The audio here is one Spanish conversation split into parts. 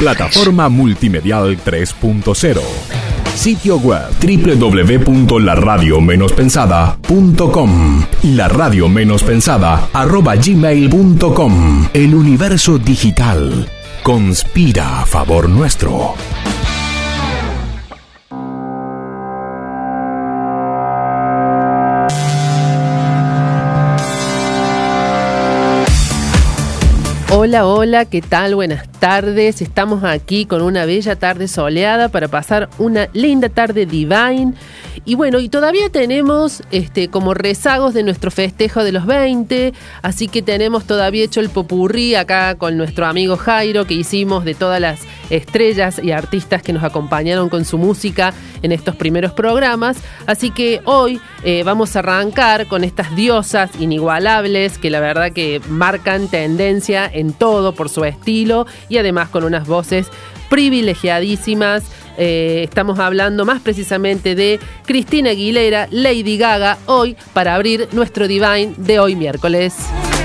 Plataforma Multimedial 3.0. Sitio web www.laradiomeноspensada.com. laradiomeноspensada@gmail.com. El universo digital conspira a favor nuestro. Hola, hola, ¿qué tal? Buenas tardes. Estamos aquí con una bella tarde soleada para pasar una linda tarde divine. Y bueno, y todavía tenemos como rezagos de nuestro festejo de los 20, así que tenemos todavía hecho el popurrí acá con nuestro amigo Jairo, que hicimos de todas las estrellas y artistas que nos acompañaron con su música en estos primeros programas. Así que hoy vamos a arrancar con estas diosas inigualables que la verdad que marcan tendencia en todo por su estilo y además con unas voces privilegiadísimas. Estamos hablando más precisamente de Christina Aguilera, Lady Gaga, hoy para abrir nuestro Divine de hoy miércoles.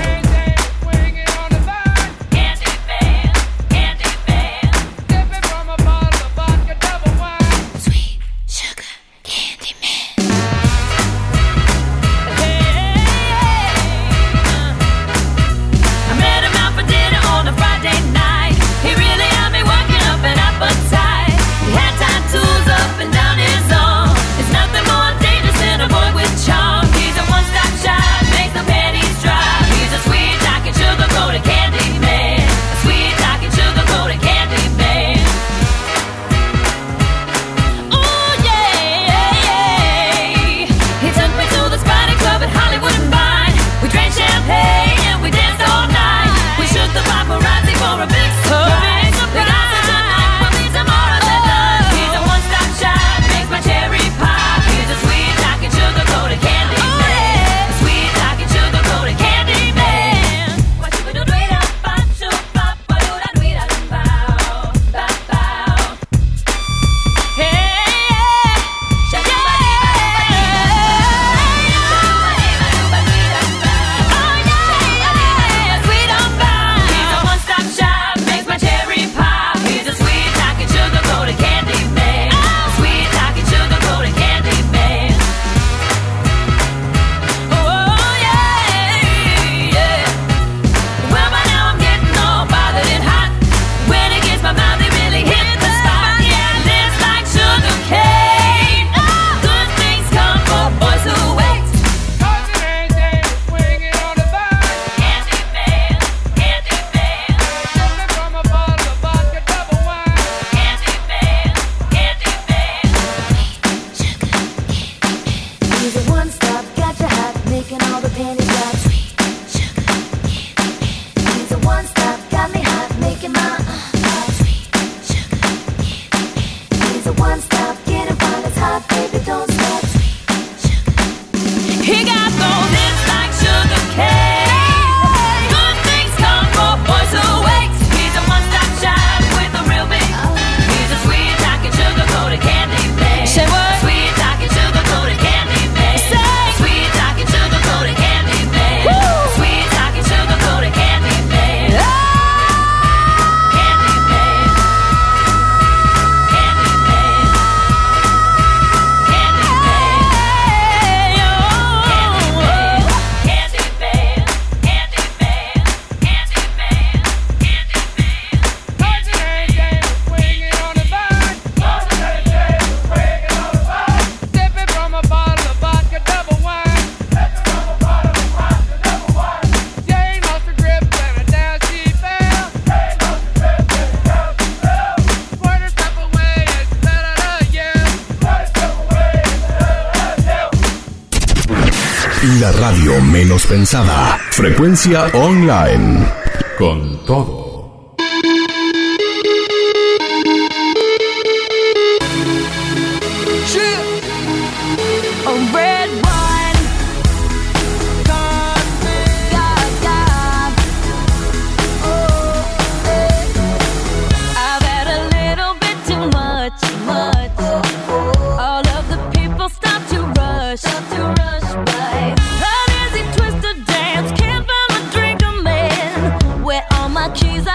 La radio menos pensada. Frecuencia online. Con todo. Keys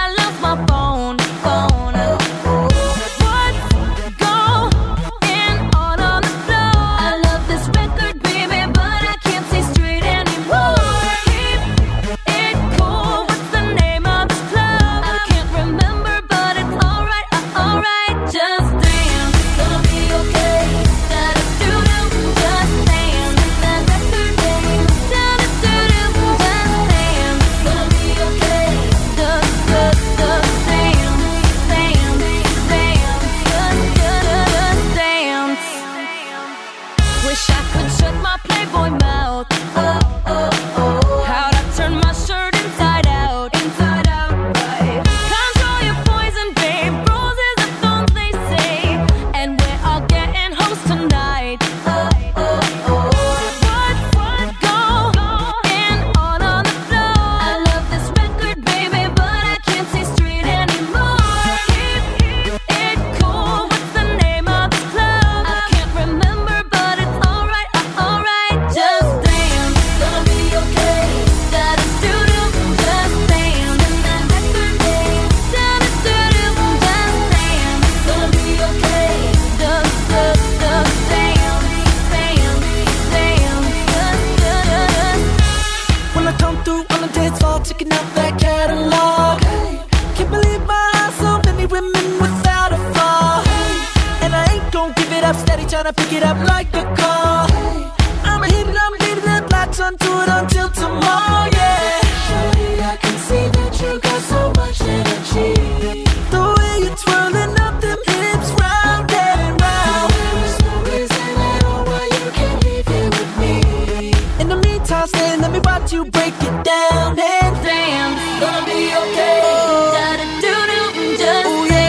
up steady, tryna pick it up like a call. I'm hitting up, lights on, do it until tomorrow, yeah. Surely I can see that you got so much energy. The way you're twirling up them hips round and round. There is no reason at all why you can't leave here with me. In the meantime, stay, let me watch you break it down. And damn, it's gonna be okay. Da-da-doo-doo, just ooh, yeah.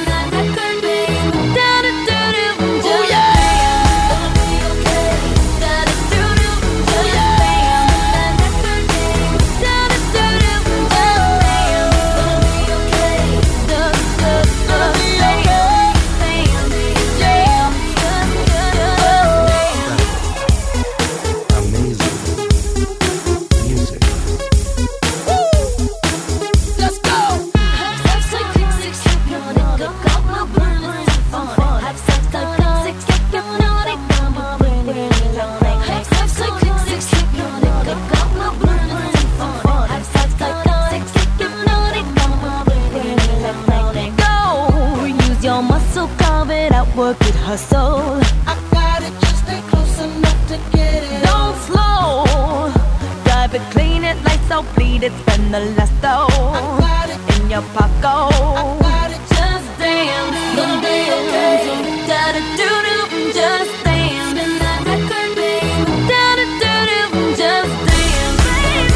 Work it, hustle. I got it, just stay close enough to get it. Don't slow. Drive it, clean it, lights out, bleed it, spend the last dough. I got it in your pocket. I got it, just dance. Gonna be okay. Da-da-doo-doo, just dance. Spin that record, babe. Da-da-doo-doo, just dance, baby.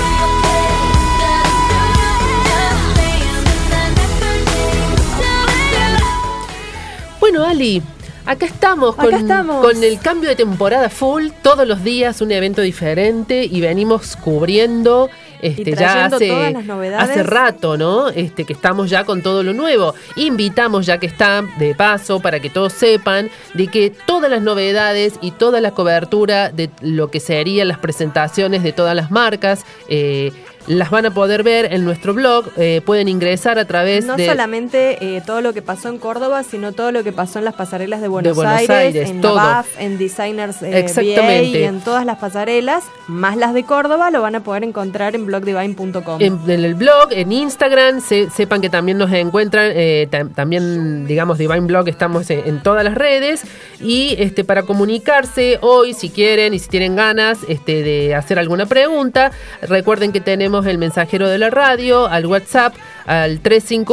Da-da-doo-doo, just dance. Spin that record, babe. Da-da-doo. Bueno, Ali, acá estamos con el cambio de temporada full, todos los días un evento diferente y venimos cubriendo ya hace rato, ¿no? Que estamos ya con todo lo nuevo. Invitamos, ya que está de paso, para que todos sepan de que todas las novedades y toda la cobertura de lo que serían las presentaciones de todas las marcas, las van a poder ver en nuestro blog. Pueden ingresar a través no solamente todo lo que pasó en Córdoba, sino todo lo que pasó en las pasarelas de Buenos Aires, en todo. la BAF, en Designers Exactamente. BA y en todas las pasarelas, más las de Córdoba, lo van a poder encontrar en blogdivine.com. En el blog, en Instagram, sepan que también nos encuentran, también, digamos, Divine Blog, estamos en todas las redes. Y para comunicarse hoy, si quieren y si tienen ganas de hacer alguna pregunta, recuerden que tenemos el mensajero de la radio al WhatsApp al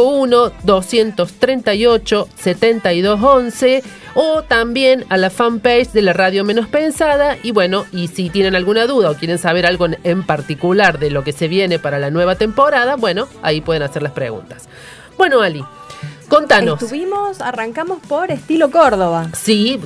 351-238-7211 o también a la fanpage de la Radio Menos Pensada. Y bueno, y si tienen alguna duda o quieren saber algo en particular de lo que se viene para la nueva temporada, bueno, ahí pueden hacer las preguntas. Bueno, Ali, contanos. Arrancamos por Estilo Córdoba. Sí,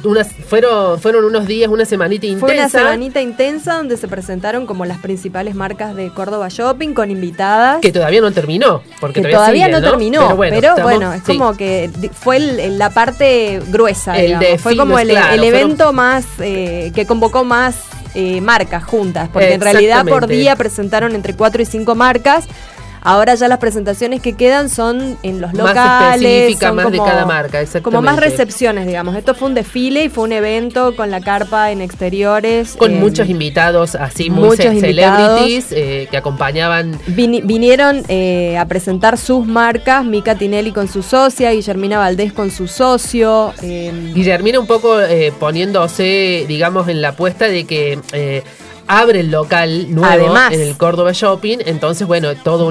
fueron unos días, una semanita intensa. Fue una semanita intensa donde se presentaron como las principales marcas de Córdoba Shopping con invitadas. Que todavía no terminó. Porque todavía no terminó, pero bueno, es sí, como que fue la parte gruesa, fue como el evento más, que convocó más marcas juntas, porque en realidad por día presentaron entre 4 y 5 marcas. Ahora ya las presentaciones que quedan son en los locales. Más específicas, más de cada marca, exactamente. Como más recepciones, digamos. Esto fue un desfile y fue un evento con la carpa en exteriores. Con muchos invitados, así muy celebrities, que acompañaban. Vinieron a presentar sus marcas, Mica Tinelli con su socia, Guillermina Valdés con su socio. Guillermina un poco poniéndose, digamos, en la apuesta de que abre el local nuevo. Además, en el Córdoba Shopping, entonces bueno, todo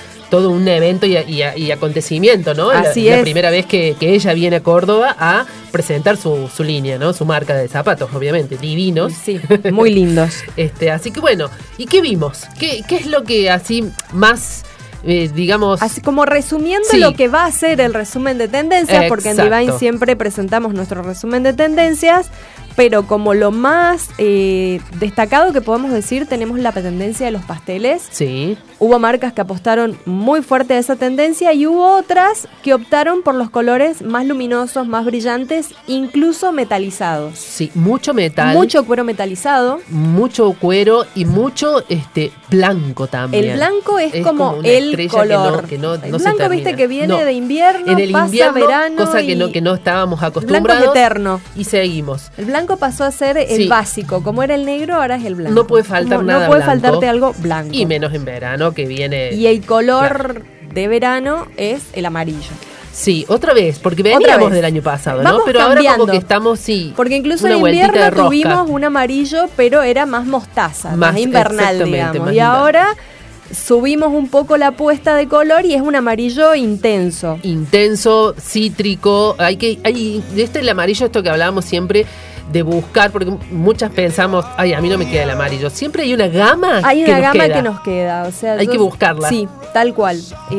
un evento y acontecimiento, ¿no? Así la primera vez que ella viene a Córdoba a presentar su línea, ¿no? Su marca de zapatos, obviamente, divinos. Sí, muy lindos. Así que bueno, ¿y qué vimos? ¿Qué es lo que así más digamos... Así como resumiendo lo que va a ser el resumen de tendencias, porque en Divine siempre presentamos nuestro resumen de tendencias, pero como lo más destacado que podemos decir, tenemos la tendencia de los pasteles. Sí. Hubo marcas que apostaron muy fuerte a esa tendencia y hubo otras que optaron por los colores más luminosos, más brillantes, incluso metalizados. Sí, mucho metal. Mucho cuero metalizado. Mucho cuero y mucho blanco también. El blanco es como el color. Que no el blanco, viste, que viene de invierno, en el pasa invierno, verano. Cosa que no estábamos acostumbrados. Blanco es eterno. Y seguimos. El blanco pasó a ser el básico. Como era el negro, ahora es el blanco. No puede faltar nada No puede blanco, faltarte algo blanco. Y menos en verano, que viene... Y el color de verano es el amarillo. Sí, otra vez, porque veníamos del año pasado, ¿no? Pero cambiando. Ahora como que estamos, sí. Porque incluso en invierno tuvimos un amarillo, pero era más mostaza, más invernal, digamos. Y ahora subimos un poco la apuesta de color y es un amarillo intenso. Intenso, cítrico. El amarillo, esto que hablábamos siempre de buscar, porque muchas pensamos, a mí no me queda el amarillo. Siempre hay una gama que nos queda. O sea, hay que buscarla. Sí, tal cual.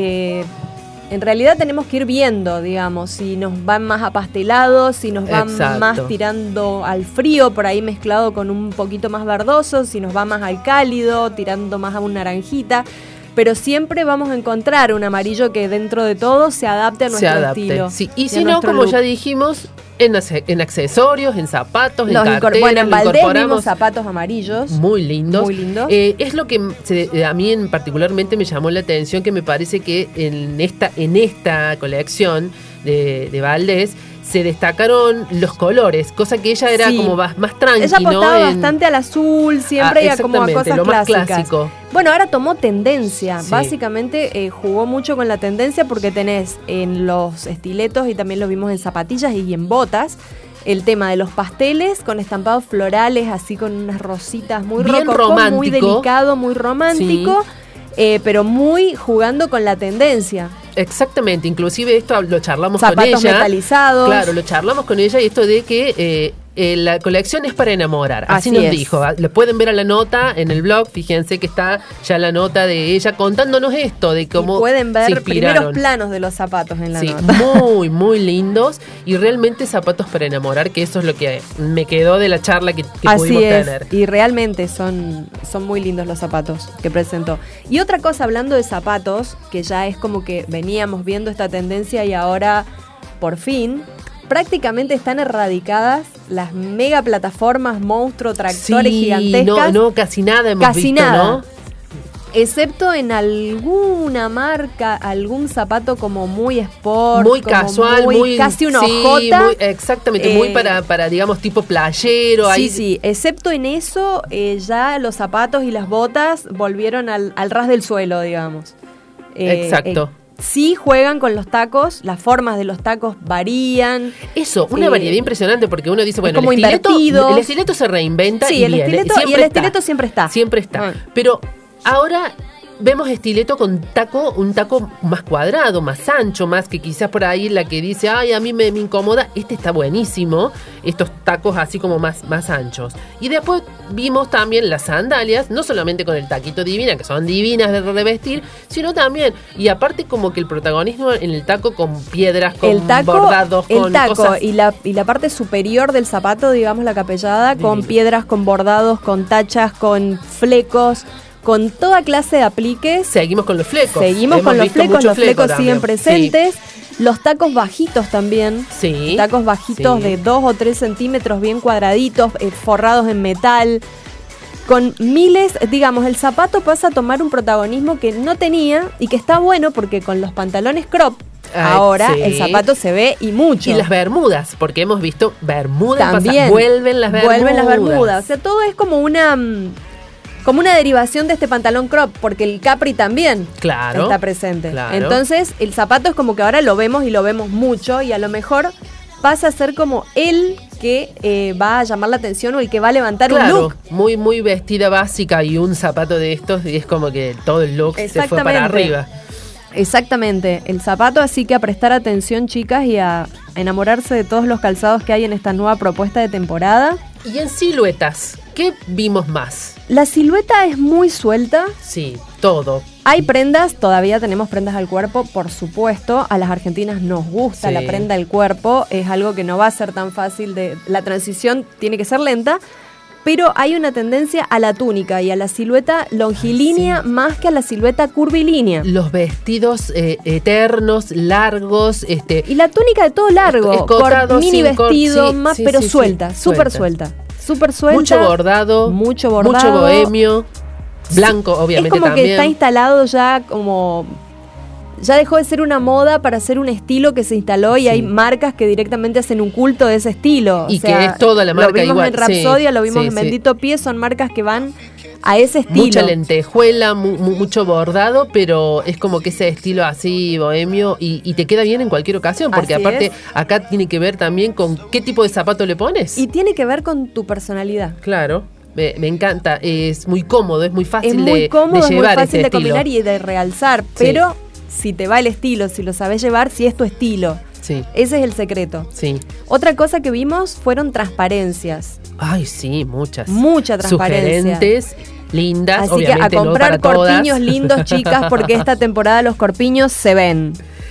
En realidad tenemos que ir viendo, digamos, si nos van más apastelados, si nos van más tirando al frío, por ahí mezclado con un poquito más verdoso, si nos va más al cálido, tirando más a un naranjita. Pero siempre vamos a encontrar un amarillo que dentro de todo se adapte a nuestro estilo. Sí. Y si no, como ya dijimos, en accesorios, en zapatos, en carteras. Bueno, en Valdés vimos zapatos amarillos. Muy lindos. Muy lindos. Es lo que a mí particularmente me llamó la atención, que me parece que en esta colección de Valdés se destacaron los colores, cosa que ella era como más tranqui, ella apostaba bastante al azul siempre y a como a cosas lo más clásicas. Clásico. Bueno, ahora tomó tendencia, básicamente jugó mucho con la tendencia porque tenés en los estiletos y también lo vimos en zapatillas y en botas, el tema de los pasteles con estampados florales, así con unas rositas muy rococó, muy delicado, muy romántico, pero muy jugando con la tendencia. Exactamente, inclusive esto lo charlamos con ella. Zapatos metalizados. Claro, lo charlamos con ella y esto de que la colección es para enamorar. Así nos dijo. Le pueden ver a la nota en el blog, fíjense que está ya la nota de ella contándonos esto, de cómo y pueden ver primeros planos de los zapatos en la nota. Muy, muy lindos y realmente zapatos para enamorar, que eso es lo que me quedó de la charla que pudimos tener. Y realmente son muy lindos los zapatos que presentó. Y otra cosa, hablando de zapatos, que ya es como que veníamos viendo esta tendencia y ahora, por fin, prácticamente están erradicadas las mega plataformas, monstruos, tractores gigantescas. No, casi nada hemos visto, ¿no? Excepto en alguna marca, algún zapato como muy sport, muy casual, muy casi una hojota. Exactamente, muy para digamos tipo playero. Sí, excepto en eso, ya los zapatos y las botas volvieron al ras del suelo, digamos. Exacto. Sí juegan con los tacos, las formas de los tacos varían. Eso, una variedad impresionante, porque uno dice, bueno, como el estileto se reinventa y el estileto siempre está. Siempre está. Pero ahora vemos estileto con un taco más cuadrado, más ancho, más que quizás por ahí la que dice, a mí me incomoda. Este está buenísimo, estos tacos así como más anchos. Y después vimos también las sandalias, no solamente con el taquito divina, que son divinas de revestir, sino también, y aparte como que el protagonismo en el taco con piedras, con bordados, con cosas. Y la parte superior del zapato, digamos la capellada, con piedras, con bordados, con tachas, con flecos, con toda clase de apliques. Seguimos con los flecos. Los flecos siguen presentes. Sí. Los tacos bajitos también. Sí. Tacos bajitos de 2 o 3 centímetros, bien cuadraditos, forrados en metal. Con miles, digamos, el zapato pasa a tomar un protagonismo que no tenía y que está bueno porque con los pantalones crop, ahora el zapato se ve y mucho. Y las bermudas, porque hemos visto bermudas. También. Vuelven las bermudas. O sea, todo es como una derivación de este pantalón crop, porque el capri también está presente. Claro. Entonces, el zapato es como que ahora lo vemos y lo vemos mucho, y a lo mejor pasa a ser como el que va a llamar la atención o el que va a levantar un look. Muy, muy vestida básica y un zapato de estos, y es como que todo el look se fue para arriba. Exactamente, el zapato, así que a prestar atención, chicas, y a enamorarse de todos los calzados que hay en esta nueva propuesta de temporada. Y en siluetas, ¿qué vimos más? La silueta es muy suelta. Sí, todo. Hay prendas, todavía tenemos prendas al cuerpo, por supuesto. A las argentinas nos gusta la prenda al cuerpo. Es algo que no va a ser tan fácil la transición tiene que ser lenta. Pero hay una tendencia a la túnica y a la silueta longilínea más que a la silueta curvilínea. Los vestidos eternos, largos. Y la túnica de todo largo, escotado, mini vestido, más, pero suelta, súper suelta. Súper suelta. Mucho bordado. Mucho bohemio. Blanco, obviamente, es como también. Que está instalado ya como... Ya dejó de ser una moda para ser un estilo que se instaló y hay marcas que directamente hacen un culto de ese estilo. Y que es toda la marca igual. Lo vimos en Rapsodia, lo vimos en Bendito Pie, son marcas que van a ese estilo. Mucha lentejuela, mucho bordado, pero es como que ese estilo así bohemio y te queda bien en cualquier ocasión, porque así aparte es. Acá tiene que ver también con qué tipo de zapato le pones. Y tiene que ver con tu personalidad. Claro. Me encanta, es muy cómodo, es muy fácil es muy de cómodo, llevar. Es muy fácil de estilo. combinar y de realzar, pero si te va el estilo, si lo sabes llevar, si es tu estilo. Sí. Ese es el secreto. Sí. Otra cosa que vimos fueron transparencias. Ay, sí, muchas. Mucha transparencia. Sugerentes, lindas, así obviamente que a comprar no para corpiños todas. lindos, chicas, porque esta temporada los corpiños se ven.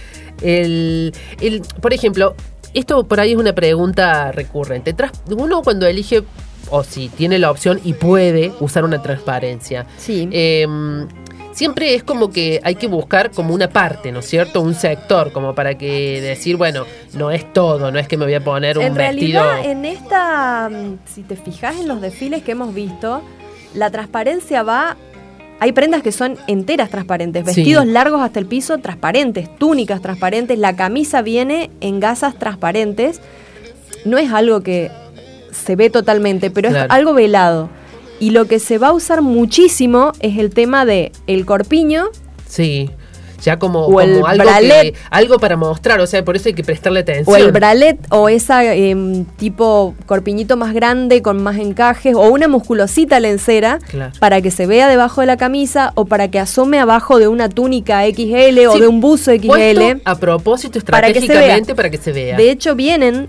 Por ejemplo, esto por ahí es una pregunta recurrente. Uno cuando elige, o si tiene la opción y puede usar una transparencia, Sí. Siempre es como que hay que buscar como una parte, ¿no es cierto? Un sector, como para que decir, bueno, no es todo, no es que me voy a poner un vestido. En realidad, en esta, si te fijas en los desfiles que hemos visto, la transparencia va. Hay prendas que son enteras transparentes, vestidos largos hasta el piso transparentes, túnicas transparentes, la camisa viene en gasas transparentes. No es algo que se ve totalmente, pero es algo velado. Y lo que se va a usar muchísimo es el tema de el corpiño. Sí, ya como el algo, algo para mostrar, o sea, por eso hay que prestarle atención. O el bralette, o esa tipo corpiñito más grande, con más encajes, o una musculosita lencera, para que se vea debajo de la camisa, o para que asome abajo de una túnica XL o de un buzo XL. Puesto a propósito, estratégicamente, para que se vea. De hecho, vienen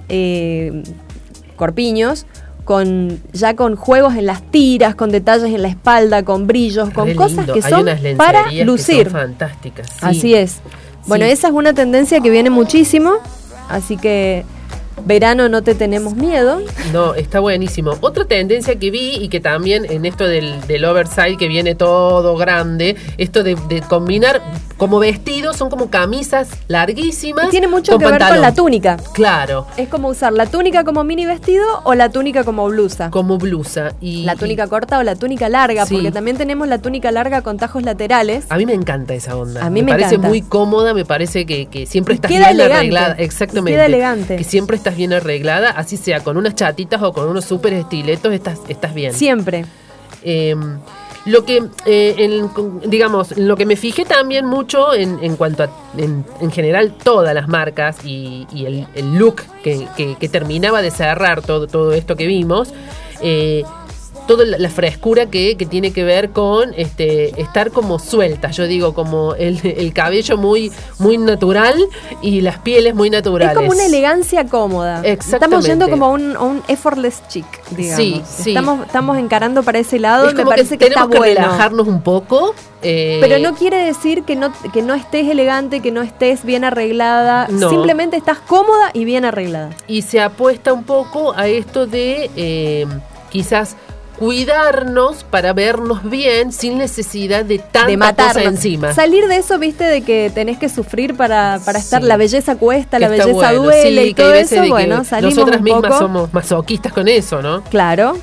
corpiños con juegos en las tiras, con detalles en la espalda, con brillos, con cosas que son para lucir. Que son fantásticas. Sí. Así es. Bueno, esa es una tendencia que viene muchísimo, así que verano no te tenemos miedo. No, está buenísimo. Otra tendencia que vi y que también en esto del oversize, que viene todo grande, esto de combinar como vestidos, son como camisas larguísimas. Y tiene mucho que ver con la túnica. Claro. Es como usar la túnica como mini vestido o la túnica como blusa. Como blusa. La túnica corta o la túnica larga, porque también tenemos la túnica larga con tajos laterales. A mí me encanta esa onda. A mí me parece encanta. Muy cómoda, me parece que siempre estás queda bien elegante. Arreglada. Exactamente. Queda elegante. Que siempre estás bien arreglada, así sea con unas chatitas o con unos súper estiletos, estás bien. Siempre. Lo que, digamos, lo que me fijé también mucho en cuanto a, en general, todas las marcas y el look que terminaba de cerrar todo esto que vimos, toda la frescura que tiene que ver con estar como suelta, yo digo, como el cabello muy, muy natural y las pieles muy naturales. Es como una elegancia cómoda. Exactamente. Estamos yendo como a un effortless chic, digamos. Sí. Estamos encarando para ese lado y me parece que está bueno. Tenemos que relajarnos un poco. Pero no quiere decir que no estés elegante, que no estés bien arreglada. No. Simplemente estás cómoda y bien arreglada. Y se apuesta un poco a esto de quizás cuidarnos para vernos bien sin necesidad de tanta cosa encima. Salir de eso, viste, de que tenés que sufrir para estar, la belleza cuesta, la belleza bueno, duele y todo eso, bueno, salimos nosotras un mismas poco. somos masoquistas con eso, ¿no? Claro.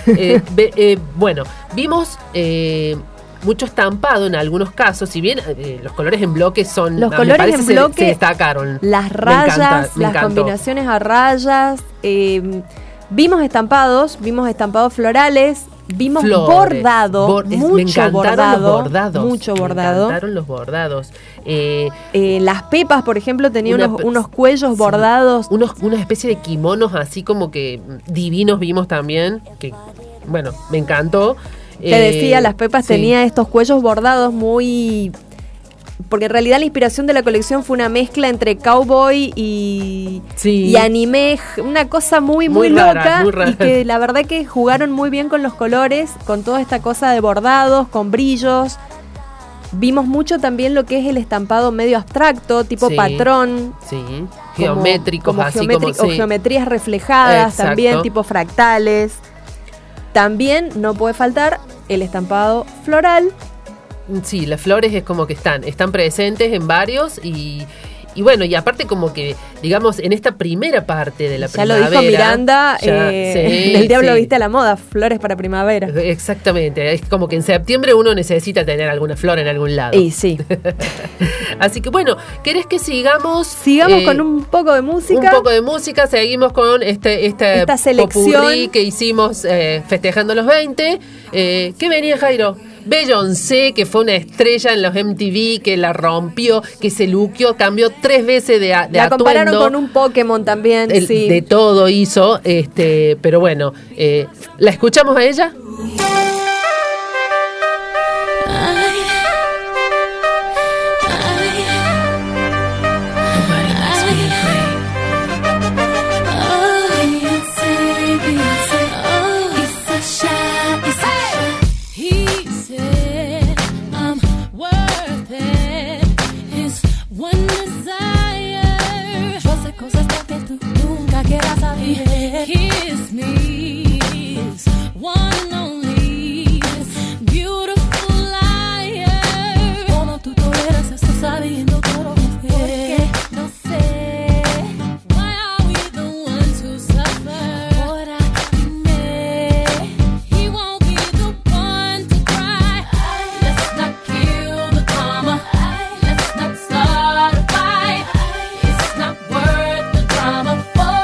Bueno, vimos mucho estampado en algunos casos, si bien los colores en bloque son... Los colores en bloque se destacaron. Las rayas, me las encantó. combinaciones a rayas, vimos estampados florales, vimos bordado, mucho bordado. Mucho bordado. Me encantaron los bordados. Las pepas, por ejemplo, tenían unos cuellos bordados. Una especie de kimonos así como que divinos vimos también, que bueno, me encantó. Te decía, las pepas tenía estos cuellos bordados muy... Porque en realidad la inspiración de la colección fue una mezcla entre cowboy y anime, una cosa muy rara, loca, muy rara. Y que la verdad que jugaron muy bien con los colores, con toda esta cosa de bordados, con brillos. Vimos mucho también lo que es el estampado medio abstracto, tipo patrón. Sí, geométricos, o geometrías reflejadas. Exacto. También, tipo fractales. También no puede faltar el estampado floral. Sí, las flores es como que están presentes en varios y Y bueno, y aparte como que, digamos, en esta primera parte de la primavera... Ya lo dijo Miranda, del Diablo Viste a la Moda, flores para primavera. Exactamente, es como que en septiembre uno necesita tener alguna flor en algún lado. Y sí. Así que bueno, ¿querés que sigamos? Sigamos con un poco de música. Un poco de música, seguimos con esta selección que hicimos festejando los 20. ¿Qué venía, Jairo? Beyoncé, que fue una estrella en los MTV, que la rompió, que se luqueó, cambió 3 veces de atuendo. La compararon con un Pokémon también, sí. De todo hizo, pero bueno, ¿la escuchamos a ella? Kiss me, one and only, beautiful liar. Como tú toleras esto sabiendo todo mujer. No sé. Why are we the ones who suffer? Ahora dime. He won't be the one to cry. Let's not kill the drama. Let's not start a fight. It's not worth the drama.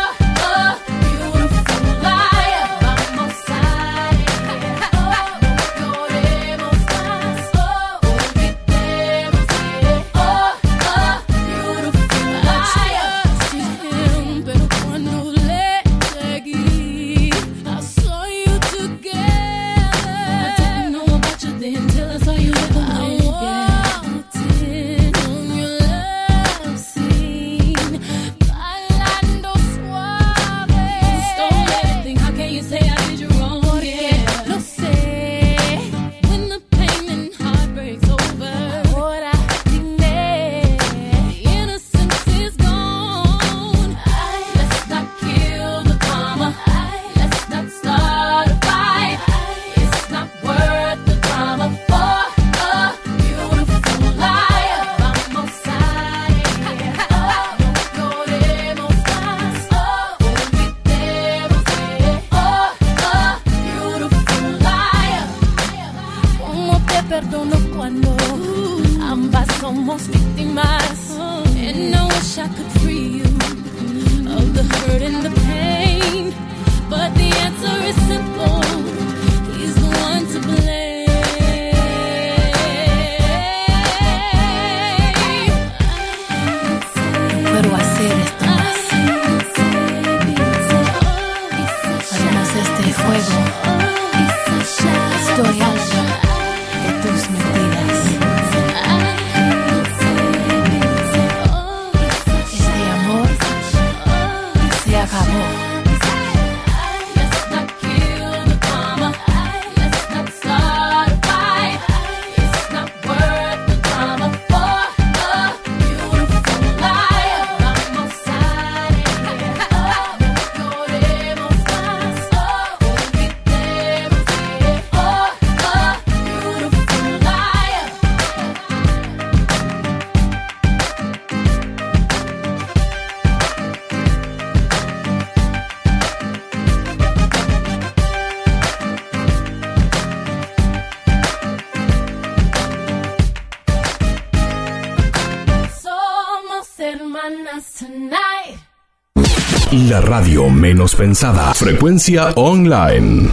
La radio menos pensada. Frecuencia online.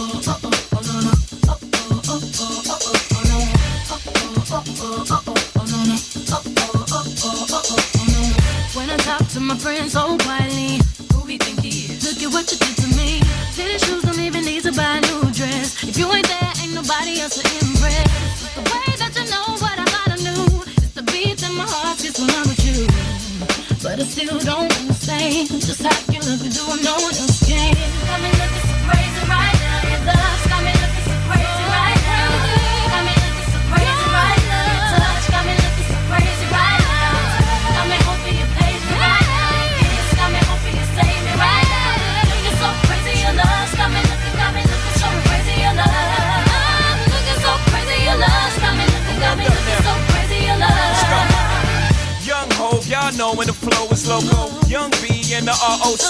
When I talk to my friends so quietly, who we think he is? Look at what you did to me. Fitted shoes don't even need to buy a new dress. If you ain't there, ain't nobody else to impress. It's the way that you know what I thought I knew. It's the beat that my heart gets when I'm with you. But I still don't understand just how you look and do what no one else can. Got me looking so crazy right now. Your love got me looking so crazy right now. Got me looking so crazy right now. Your touch got me looking so crazy right now. Got me hoping you page me right now. Your kiss got me hoping you save me right now. Looking so crazy, your love got me looking so crazy, your love. Looking so crazy, your love got me looking so crazy, your love. Young Hov, y'all know when the flow is loco. Young B and the ROC.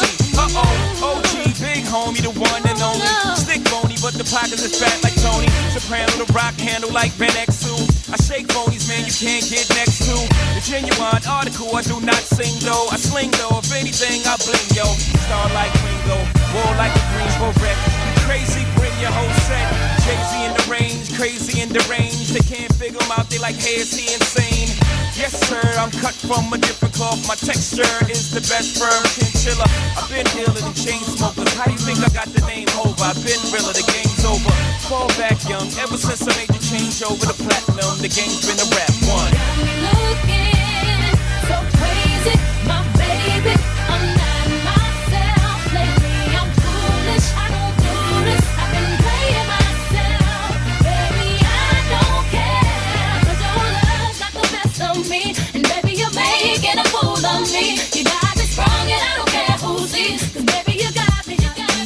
OG, big homie, the one and only. Stick bony, but the pockets is fat like Tony. Soprano, the rock handle like Ben X2. I shake phonies, man, you can't get next to. The genuine article, I do not sing though. I sling though, if anything, I bling yo. Star like Ringo, war like a Greensboro wreck. Crazy, bring your whole set. Jay-Z in the range, crazy in the range. They can't figure him out, they like, hey, is he insane? Yes, sir, I'm cut from a different cloth. My texture is the best firm chinchilla. I've been dealer than chain smokers. How do you think I got the name Hov? I've been realer, the game's over. Fall back young, ever since I made the change over to platinum. The game's been a rap one. Got me looking so crazy, my baby. I'm not myself lately. I'm foolish, I don't do this. I've been playing myself, baby. I don't care, 'cause your love got the best of me, and baby you're making a fool of me. You got me strong and I don't care who sees, 'cause baby you got me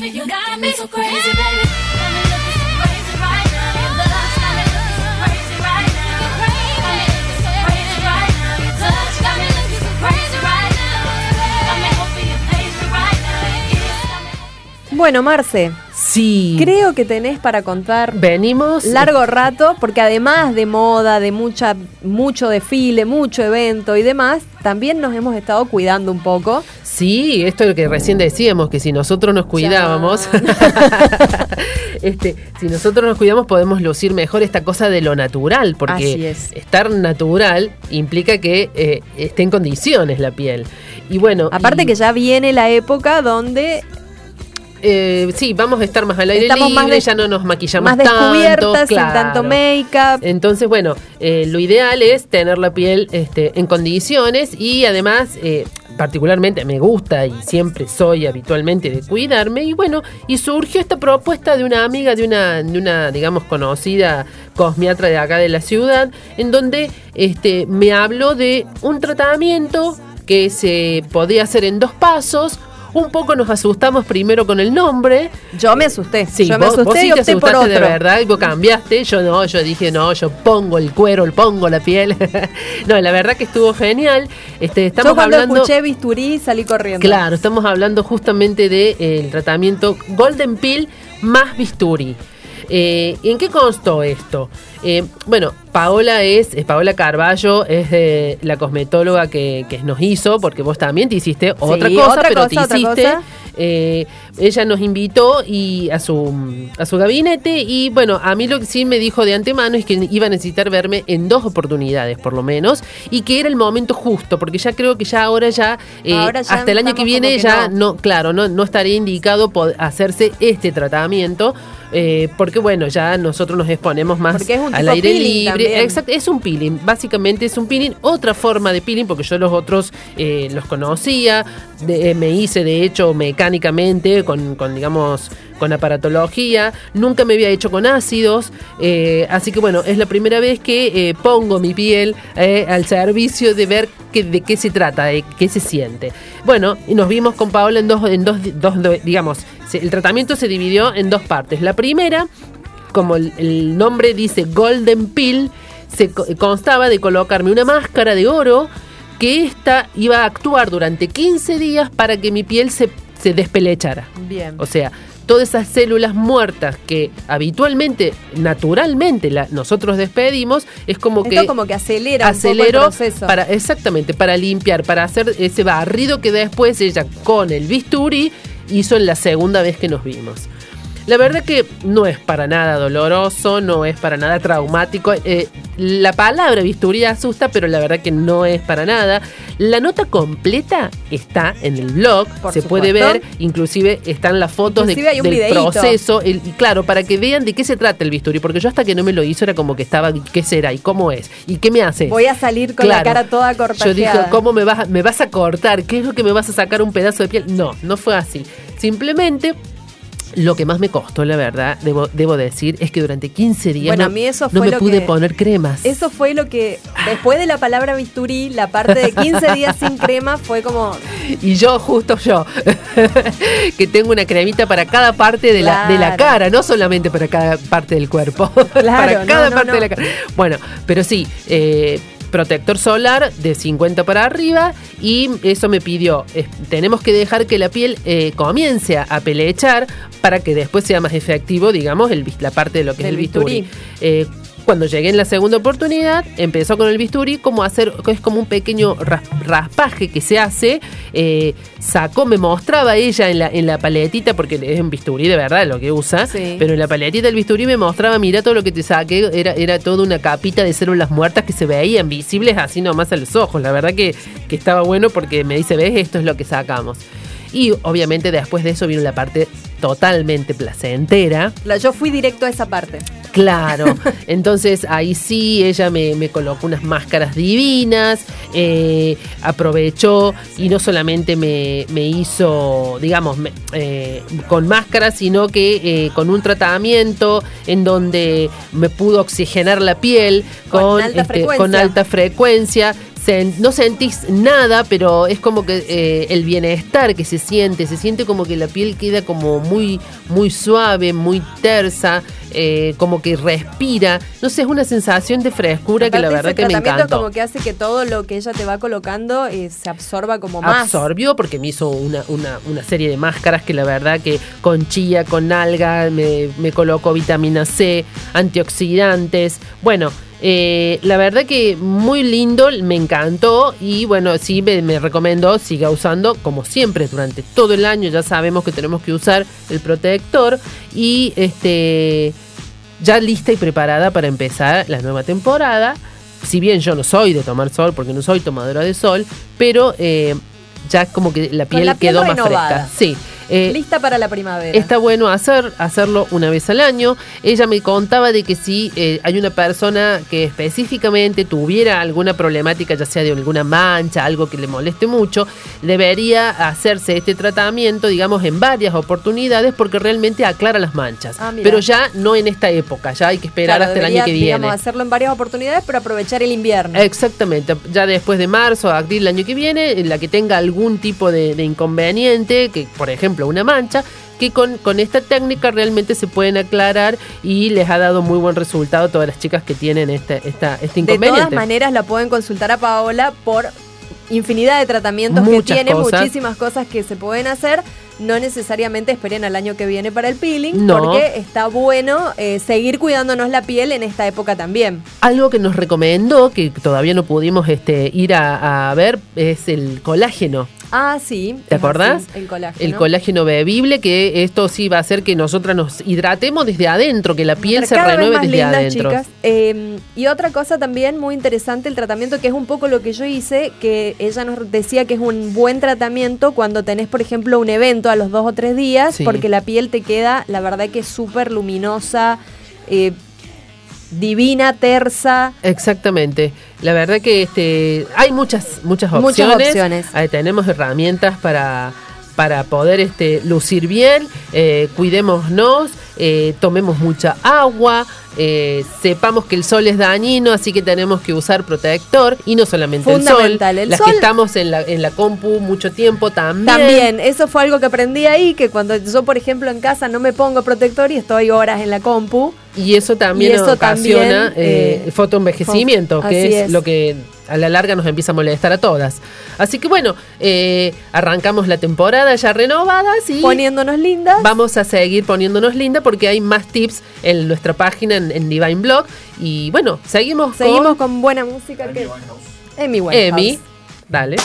so crazy, baby. Got me looking so crazy right now. Your love got me looking so crazy right now. Got me looking so crazy right now. Your touch got me looking so crazy right now. Got me hoping you page me right now. Your kiss got me. Bueno, Marce, Sí. creo que tenés para contar Venimos largo rato, porque además de moda, de mucho desfile, mucho evento y demás, también nos hemos estado cuidando un poco. Sí, esto es lo que recién decíamos, que si nosotros nos cuidábamos, si nosotros nos cuidamos podemos lucir mejor esta cosa de lo natural, Así porque es. estar natural implica que esté en condiciones la piel. Y bueno, Aparte que ya viene la época donde sí, vamos a estar más al aire estamos libre, más ya no nos maquillamos más tanto, descubiertas, claro. sin tanto make-up. Entonces, bueno, lo ideal es tener la piel en condiciones y además, particularmente me gusta y siempre soy habitualmente de cuidarme y bueno, y surgió esta propuesta de una amiga, de una digamos, conocida cosmiatra de acá de la ciudad, en donde me habló de un tratamiento que se podía hacer en 2 pasos. Un poco nos asustamos primero con el nombre. Yo me asusté. Sí, yo me vos asusté sí y te opté por asustaste otro. de verdad y vos cambiaste. Yo no, yo dije no, yo pongo el cuero, pongo la piel. No, la verdad que estuvo genial. Estamos Yo cuando hablando, escuché bisturí salí corriendo. claro, estamos hablando justamente del tratamiento Golden Pill más bisturí. ¿En qué constó esto? Bueno, Paola Carballo es la cosmetóloga que nos hizo, porque vos también te hiciste otra cosa, pero te hiciste. Ella nos invitó y a su gabinete y bueno, a mí lo que sí me dijo de antemano es que iba a necesitar verme en 2 oportunidades por lo menos y que era el momento justo, porque ya creo que ahora ya hasta el año que viene ya no estaría indicado hacerse este tratamiento. Porque bueno, ya nosotros nos exponemos más al aire libre. Exacto, es un peeling, básicamente es un peeling, otra forma de peeling, porque yo los otros los conocía, me hice de hecho mecánicamente con digamos con aparatología, nunca me había hecho con ácidos, así que bueno, es la primera vez que pongo mi piel al servicio de ver de qué se trata, de qué se siente. Bueno, y nos vimos con Paola en dos digamos, el tratamiento se dividió en 2 partes. La primera, como el nombre dice Golden Pill, constaba de colocarme una máscara de oro que esta iba a actuar durante 15 días para que mi piel se despelechara. Bien. O sea, todas esas células muertas que habitualmente, naturalmente nosotros despedimos, es como Esto como que acelera un poco el proceso. Exactamente, para limpiar, para hacer ese barrido que después ella con el bisturí hizo en la segunda vez que nos vimos. La verdad que no es para nada doloroso, no es para nada traumático. La palabra bisturí asusta, pero la verdad que no es para nada. La nota completa está en el blog, se puede ver, inclusive están las fotos del proceso. Y claro, para que vean de qué se trata el bisturí, porque yo hasta que no me lo hizo era como que estaba, ¿qué será? ¿Y cómo es? ¿Y qué me hace? Voy a salir con la cara toda cortajeada. Yo dije, ¿cómo me vas a cortar? ¿Qué es lo que me vas a sacar un pedazo de piel? No fue así. Simplemente... Lo que más me costó, la verdad, debo decir, es que durante 15 días a mí eso no me pude poner cremas. Eso fue lo que, después de la palabra bisturí, la parte de 15 días sin crema fue como... Y justo yo, que tengo una cremita para cada parte de la cara, no solamente para cada parte del cuerpo, para cada parte de la cara. Bueno, pero sí... protector solar de 50 para arriba y eso me pidió, tenemos que dejar que la piel comience a pelechar para que después sea más efectivo, digamos, la parte de lo que es el bisturí. Cuando llegué en la segunda oportunidad, empezó con el bisturí, es como un pequeño raspaje que se hace, me mostraba ella en la paletita, porque es un bisturí de verdad lo que usa, pero en la paletita del bisturí me mostraba, mira todo lo que te saqué, era toda una capita de células muertas que se veían visibles así nomás a los ojos, la verdad que estaba bueno porque me dice, ves, esto es lo que sacamos. Y obviamente después de eso vino la parte totalmente placentera. Yo fui directo a esa parte. Claro, entonces ahí sí ella me colocó unas máscaras divinas, aprovechó y no solamente me hizo, digamos, con máscaras, sino que con un tratamiento en donde me pudo oxigenar la piel con alta frecuencia. No sentís nada, pero es como que el bienestar que se siente como que la piel queda como muy, muy suave, muy tersa, como que respira. No sé, es una sensación de frescura que la verdad que me encantó. El tratamiento como que hace que todo lo que ella te va colocando se absorba como más. Absorbió porque me hizo una serie de máscaras que la verdad que con chía, con alga, me colocó vitamina C, antioxidantes. Bueno, la verdad que muy lindo, me encantó y bueno, sí me recomendó, siga usando como siempre durante todo el año. Ya sabemos que tenemos que usar el protector y ya lista y preparada para empezar la nueva temporada. Si bien yo no soy de tomar sol porque no soy tomadora de sol, pero ya como que la piel quedó renovada. Más fresca. Sí. Lista para la primavera. Está bueno hacerlo una vez al año. Ella me contaba de que si hay una persona que específicamente tuviera alguna problemática, ya sea de alguna mancha, algo que le moleste mucho, debería hacerse este tratamiento, digamos, en varias oportunidades porque realmente aclara las manchas. Pero ya no en esta época, ya hay que esperar hasta el año que viene. Digamos, hacerlo en varias oportunidades, pero aprovechar el invierno. Exactamente, ya después de marzo, abril del año que viene, la que tenga algún tipo de inconveniente, que por ejemplo una mancha, que con esta técnica realmente se pueden aclarar y les ha dado muy buen resultado a todas las chicas que tienen este inconveniente. De todas maneras la pueden consultar a Paola por infinidad de tratamientos que tiene, muchísimas cosas que se pueden hacer. No necesariamente esperen al año que viene para el peeling, porque está bueno seguir cuidándonos la piel en esta época también. Algo que nos recomendó, que todavía no pudimos ir a ver, es el colágeno. Ah, sí. ¿Te acordás? El colágeno. El colágeno bebible, que esto sí va a hacer que nosotras nos hidratemos desde adentro, que la piel se renueve desde lindas, adentro. Chicas. Y otra cosa también muy interesante, el tratamiento, que es un poco lo que yo hice, que ella nos decía que es un buen tratamiento cuando tenés, por ejemplo, un evento a los 2 o 3 días, porque la piel te queda, la verdad que súper luminosa, divina, tersa. Exactamente. La verdad que hay muchas opciones. Tenemos herramientas para poder lucir bien, cuidémonos, tomemos mucha agua, sepamos que el sol es dañino, así que tenemos que usar protector y no solamente el sol. Las que estamos en la compu mucho tiempo también. Eso fue algo que aprendí ahí, que cuando yo, por ejemplo, en casa no me pongo protector y estoy horas en la compu. Y eso también ocasiona fotoenvejecimiento, que es lo que a la larga nos empieza a molestar a todas. Así que bueno, arrancamos la temporada ya renovadas y poniéndonos lindas. Vamos a seguir poniéndonos lindas porque hay más tips en nuestra página en Divine Blog. Y bueno, seguimos con buena música. Amy Winehouse. Dale.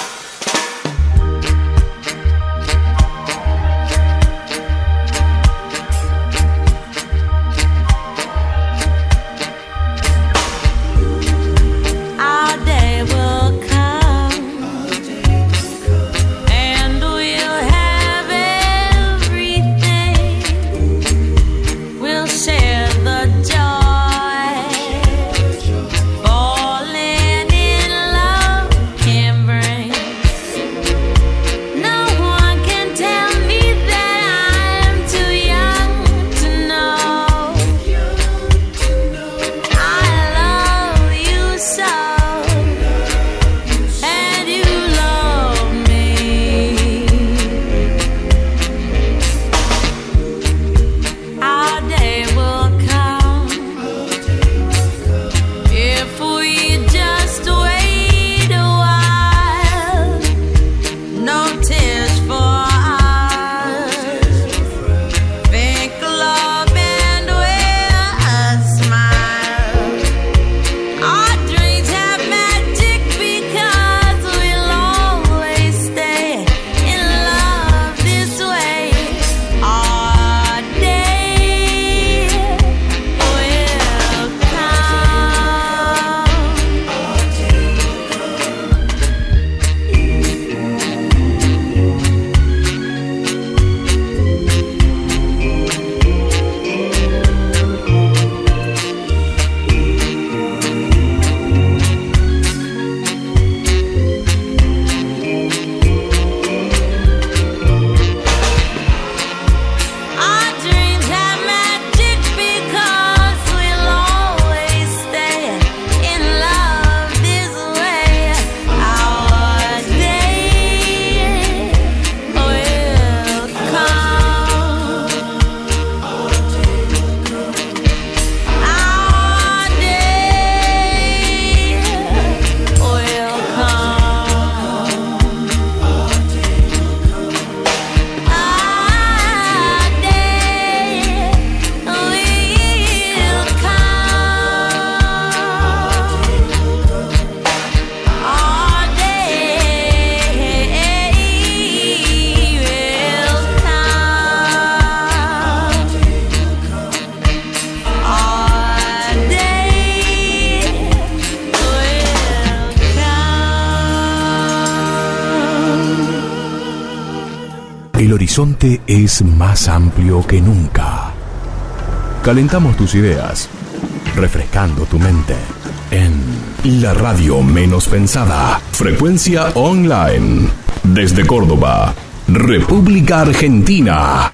horizonte es más amplio que nunca. Calentamos tus ideas, refrescando tu mente en la radio menos pensada. Frecuencia online. Desde Córdoba, República Argentina.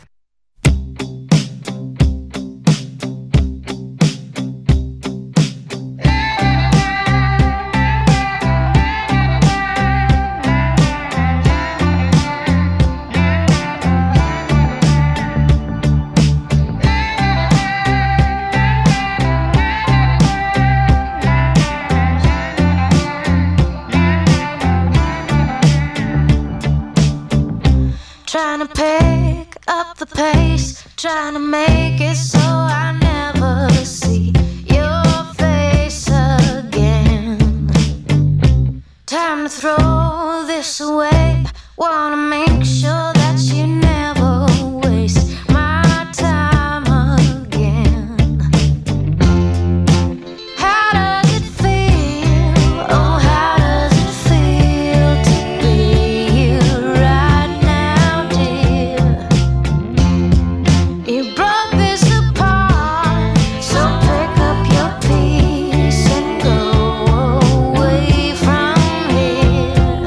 Trying to pick up the pace, trying to make it so I never see your face again. Time to throw this away, wanna make sure that you never waste my time again. How does it feel? Oh, how does it feel to be you right now, dear? You broke this apart, so pick up your piece and go away from here.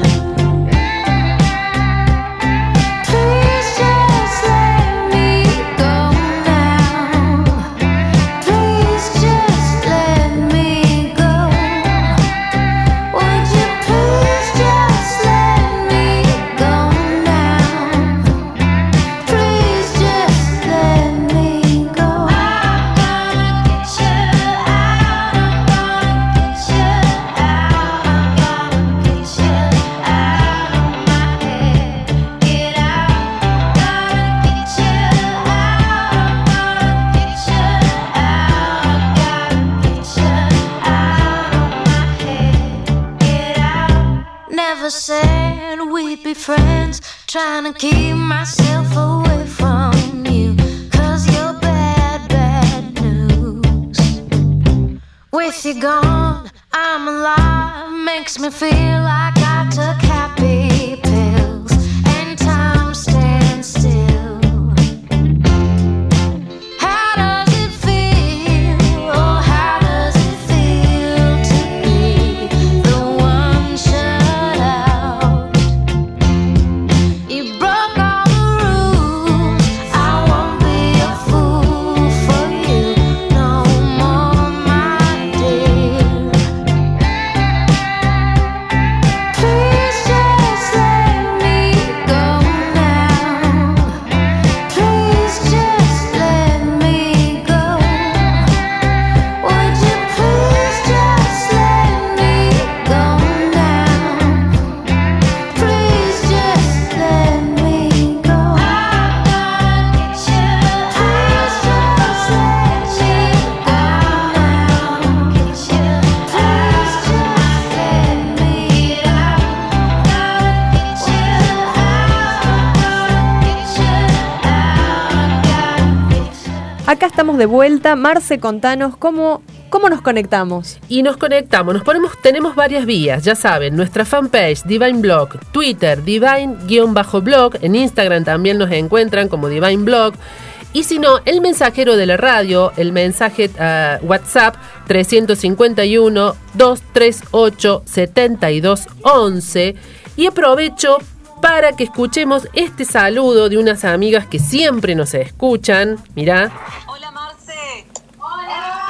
Please just let me go now. Please just let me go. Would you please just let me go now? Please just let me go. I'm gonna get you out. I'm gonna get you out. I'm gonna get you out of my head. Get out. Gonna get you out. I'm gonna get you out. Gotta get you out of my head. Get out. Never said we'd be friends. Trying to keep myself away from you, 'cause you're bad, bad news. With you gone, I'm alive. Makes me feel like I took happy pills and time stands still. How does it feel? Oh, how does it feel to be the one shut out? You broke all the rules. I won't be a fool for you no more, my dear. Please just let me go now. Please just let me go. Would you please just let me go now? Please just let me go. I'm gonna get you. Please just let me go now. Get you. Please just let me out. Gotta get you out. Get you out. Gotta get you. Acá estamos de vuelta. Marce, contanos cómo nos conectamos. Y nos conectamos, tenemos varias vías, ya saben, nuestra fanpage Divine Blog, Twitter Divine_blog, en Instagram también nos encuentran como Divine Blog, y si no, el mensajero de la radio, el mensaje WhatsApp 351-238-7211, y aprovecho para que escuchemos este saludo de unas amigas que siempre nos escuchan. Mirá. Hola Marce. Hola.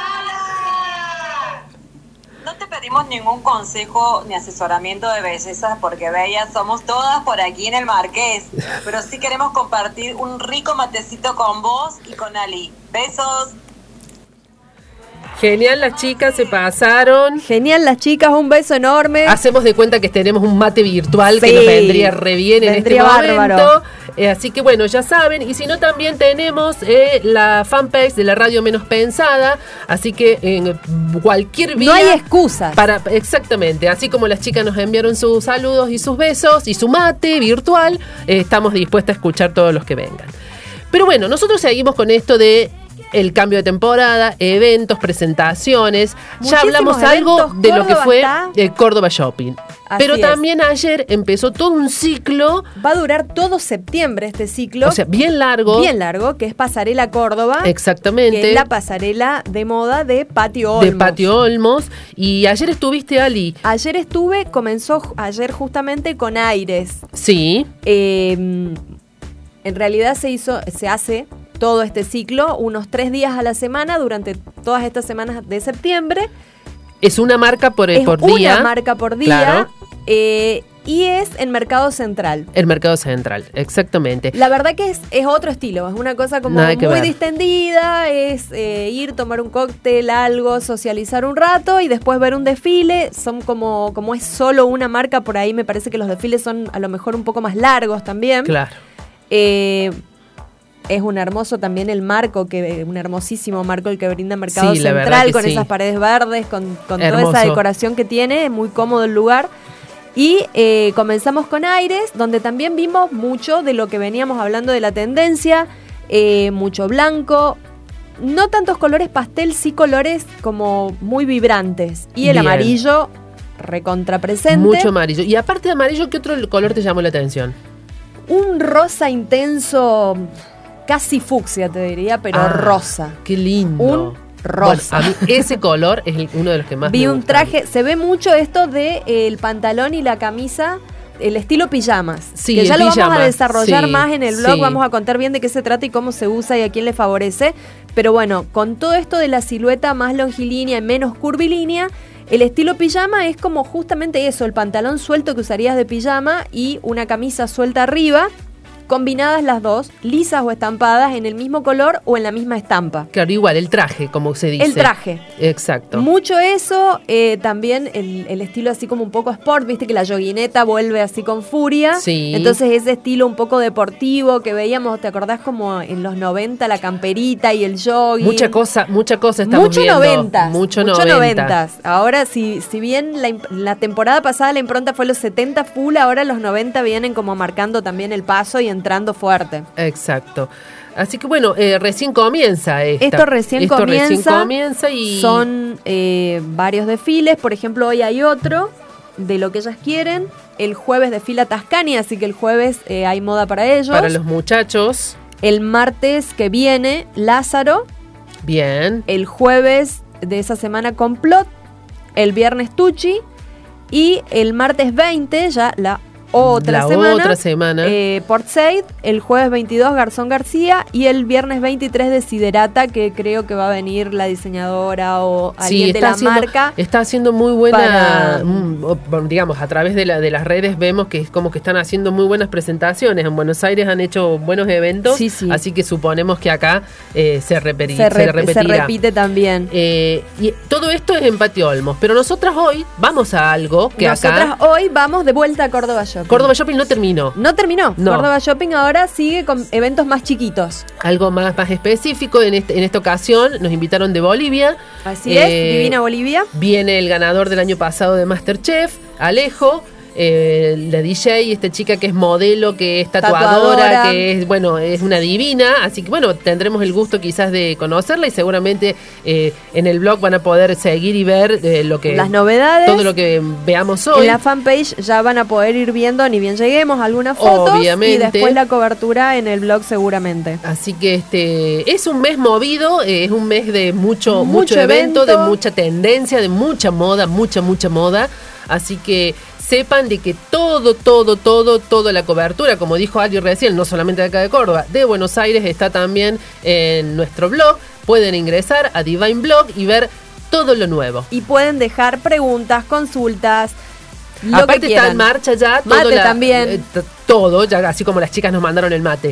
No te pedimos ningún consejo ni asesoramiento de bellezas porque bellas somos todas por aquí en el Marqués, pero sí queremos compartir un rico matecito con vos y con Ali. Besos. Genial, las chicas se pasaron. Genial, las chicas, un beso enorme. Hacemos de cuenta que tenemos un mate virtual que nos vendría re bien en este momento. Así que bueno, ya saben. Y si no, también tenemos la fanpage de la radio menos pensada. Así que en cualquier vía. No hay excusas. Exactamente. Así como las chicas nos enviaron sus saludos y sus besos y su mate virtual, estamos dispuestas a escuchar todos los que vengan. Pero bueno, nosotros seguimos con esto de el cambio de temporada, eventos, presentaciones. Muchísimos ya hablamos algo eventos, de lo que Córdoba fue está- el Córdoba Shopping. Así Pero es. también ayer empezó todo un ciclo, Va a durar todo septiembre este ciclo. o sea, bien largo. Bien largo, que es Pasarela Córdoba. Exactamente. Que es la pasarela de moda de Patio Olmos. De Patio Olmos. Y ayer estuviste, Ali. Ayer comenzó ayer justamente con Aires. Sí. En realidad se hace todo este ciclo unos 3 días a la semana durante todas estas semanas de septiembre. Es una marca por Es día. una marca por día. Claro. Y es en Mercado Central. El Mercado Central, exactamente. La verdad que es otro estilo, es una cosa como Nada que muy ver. distendida, es ir, tomar un cóctel, algo, socializar un rato y después ver un desfile. Son como es solo una marca, por ahí me parece que los desfiles son a lo mejor un poco más largos también. Claro. Es un hermoso también el marco, un hermosísimo marco el que brinda Mercado Sí, la verdad Central, que con sí. esas paredes verdes, con toda Hermoso. esa decoración que tiene, es muy cómodo el lugar. Y comenzamos con Aires, donde también vimos mucho de lo que veníamos hablando de la tendencia, mucho blanco, no tantos colores pastel, sí colores como muy vibrantes. Y el Bien. amarillo recontrapresente. Mucho amarillo. Y aparte de amarillo, ¿qué otro color te llamó la atención? Un rosa intenso, casi fucsia te diría, pero rosa. Qué lindo. Un rosa. Bueno, a mí ese color es uno de los que más Vi me un gustan. traje, se ve mucho esto de el pantalón y la camisa, el estilo pijamas. Sí, que ya el lo vamos pijama, a desarrollar sí, más en el blog, sí. vamos a contar bien de qué se trata y cómo se usa y a quién le favorece. Pero bueno, con todo esto de la silueta más longilínea y menos curvilínea, el estilo pijama es como justamente eso, el pantalón suelto que usarías de pijama y una camisa suelta arriba, combinadas las dos, lisas o estampadas en el mismo color o en la misma estampa. Claro, igual, el traje, como se dice. El traje. Exacto. Mucho eso, también el estilo así como un poco sport, viste que la yoguineta vuelve así con furia. Sí. Entonces ese estilo un poco deportivo que veíamos, ¿te acordás como en los 90 la camperita y el jogging? Mucha cosa estamos Mucho viendo. 90. Mucho 90. Ahora, si bien la temporada pasada la impronta fue los 70 full, ahora los 90 vienen como marcando también el paso y entrando fuerte. Exacto. Así que bueno, recién comienza Esto recién comienza y son varios desfiles. Por ejemplo, hoy hay otro de lo que ellas quieren. El jueves desfila Tascani, así que el jueves hay moda para ellos. para los muchachos, El martes que viene, Lázaro. bien. El jueves de esa semana, Complot. El viernes, Tucci. Y el martes 20, ya la otra semana, Port Said. El jueves 22, Garzón García. Y el viernes 23, Desiderata, que creo que va a venir la diseñadora o alguien de la marca. Está haciendo muy buena, digamos, a través de las redes vemos que es como que están haciendo muy buenas presentaciones. En Buenos Aires han hecho buenos eventos, Sí, sí. así que suponemos que acá se repetirá. Se repite también. Y todo esto es en Patio Olmos, pero nosotras hoy vamos a algo que Nosotras acá... hoy vamos de vuelta a Córdoba Shopping. Córdoba Shopping no terminó. No terminó. No. Córdoba Shopping ahora sigue con eventos más chiquitos. Algo más específico, en esta ocasión nos invitaron de Bolivia. Así es, Divina Bolivia. Viene el ganador del año pasado de MasterChef, Alejo. La DJ, esta chica que es modelo, que es tatuadora, que es, bueno, es una divina, así que bueno, tendremos el gusto quizás de conocerla y seguramente en el blog van a poder seguir y ver las novedades, todo lo que veamos hoy. En la fanpage ya van a poder ir viendo, ni bien lleguemos, algunas fotos. Obviamente. Y después la cobertura en el blog seguramente. Así que es un mes movido, es un mes de mucho evento, de mucha tendencia, de mucha moda, mucha moda. Así que sepan de que toda la cobertura, como dijo Ali recién, no solamente de acá de Córdoba, de Buenos Aires, está también en nuestro blog. Pueden ingresar a Divine Blog y ver todo lo nuevo. Y pueden dejar preguntas, consultas, lo aparte que quieran. está en marcha ya Mate también. Todo, ya así como las chicas nos mandaron el mate.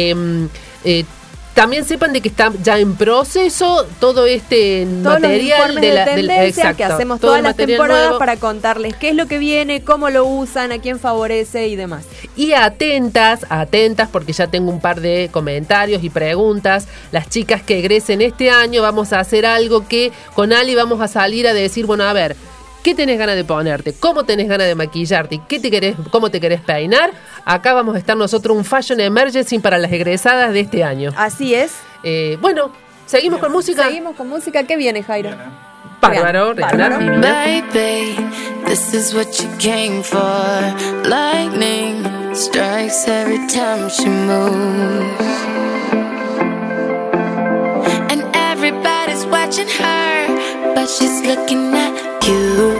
También sepan de que está ya en proceso todo este todos material los informes de tendencia que hacemos todo todas el las material temporadas nuevo. para contarles qué es lo que viene, cómo lo usan, a quién favorece y demás. Y atentas, porque ya tengo un par de comentarios y preguntas. Las chicas que egresen este año, vamos a hacer algo que con Ali vamos a salir a decir, bueno, a ver, ¿qué tenés ganas de ponerte? ¿Cómo tenés ganas de maquillarte? ¿Cómo te querés peinar? Acá vamos a estar nosotros un Fashion Emergency para las egresadas de este año. Así es. Bueno, ¿Seguimos con música? Seguimos con música. ¿Qué viene, Jairo? Bárbaro, Rihanna, divina. Baby, this is what you came for. Lightning strikes every time she moves, and everybody's watching her, but she's looking at you.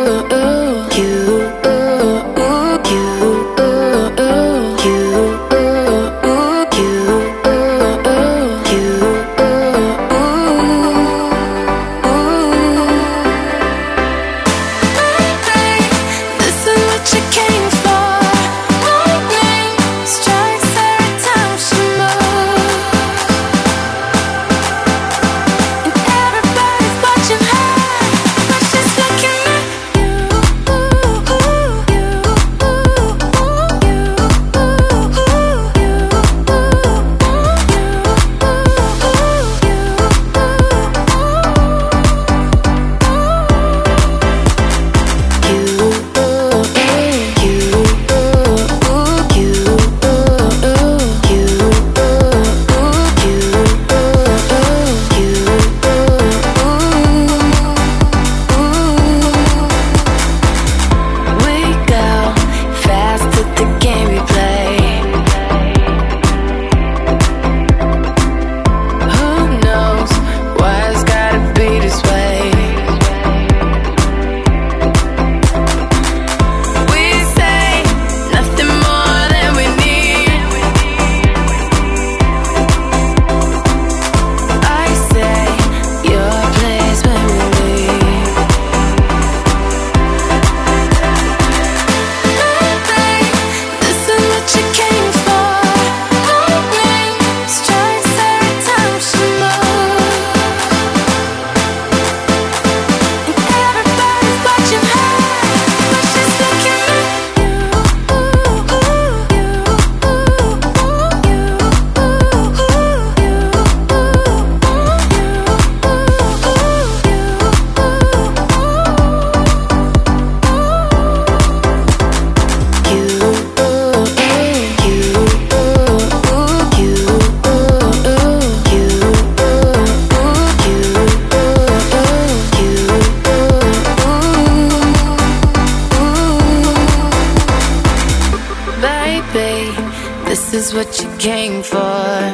This is what you came for.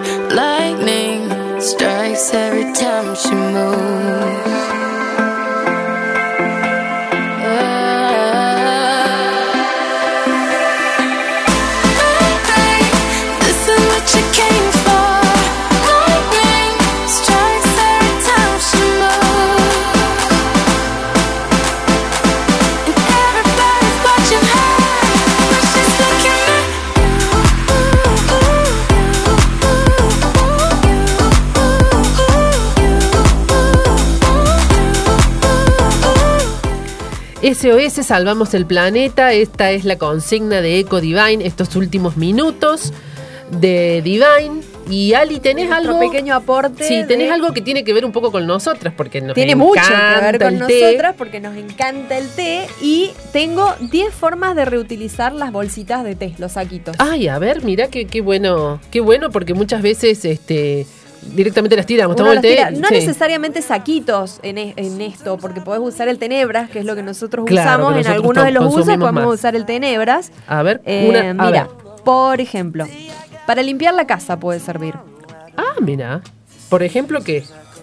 Lightning strikes every time she moves. SOS, salvamos el planeta. Esta es la consigna de Eco Divine, estos últimos minutos de Divine. Y Ali, ¿tenés algo? Pequeño aporte. Sí, tenés algo que tiene que ver un poco con nosotras, porque nos tiene encanta mucho que ver con el té. nosotras, porque nos encanta el té. Y tengo 10 formas de reutilizar las bolsitas de té, los saquitos. Ay, a ver, mirá qué bueno, porque muchas veces directamente las tiramos. Uno El té, tira. No sí. necesariamente saquitos en esto, porque podés usar el tenebras, que es lo que nosotros Claro, usamos. que En nosotros algunos de los usos consumimos podemos más. usar el tenebras. A ver, Mira, por ejemplo, para limpiar la casa puede servir. Ah, mira. Por ejemplo, ¿qué?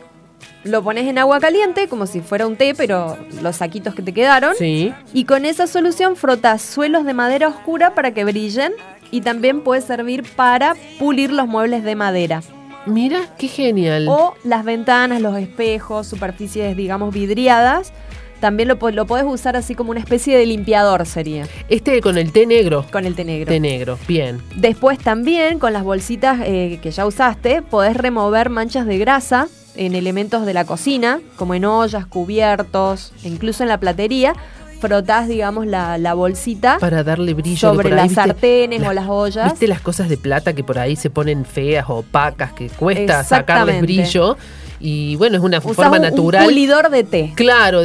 Lo pones en agua caliente, como si fuera un té, pero los saquitos que te quedaron. Sí. Y con esa solución frotas suelos de madera oscura para que brillen. Y también puede servir para pulir los muebles de madera. Mira, qué genial. O las ventanas, los espejos, superficies, digamos, vidriadas. También lo podés usar así como una especie de limpiador sería. Con el té negro. Con el té negro. Té negro, bien. Después también con las bolsitas que ya usaste, podés remover manchas de grasa en elementos de la cocina, como en ollas, cubiertos, e incluso en la platería. Frotás, digamos, la bolsita para darle brillo sobre por ahí, las sartenes o las ollas. ¿Viste las cosas de plata que por ahí se ponen feas o opacas, que cuesta sacarles brillo? Y bueno, es una forma natural. Un pulidor de té. Claro,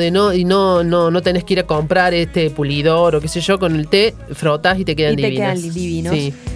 no tenés que ir a comprar pulidor o qué sé yo, con el té frotás y te quedan divinas. Te quedan divinos. Sí.